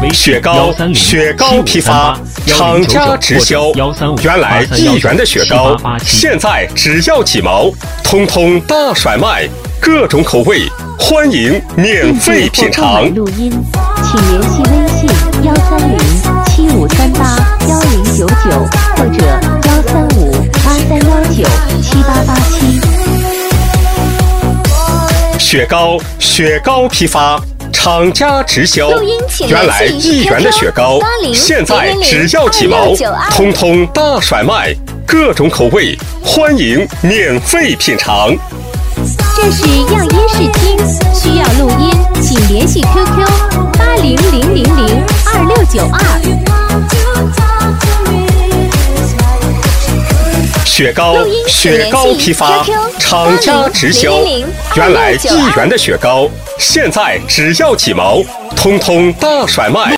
雪糕批发，厂家直销。原来1元的雪糕，现在只要几毛，通通大甩卖，各种口味，欢迎免费品尝。 录音，请联系微信13075381099或者13583197887。 雪糕批发，厂家直销。原来1元的雪糕，现在只要几毛，通通大甩卖，各种口味，欢迎免费品尝。 这是样音试听，需要录音，请联系 QQ800002692。 雪糕批发，厂家直销。原来1元的雪糕，现在只要几毛，通通大甩卖。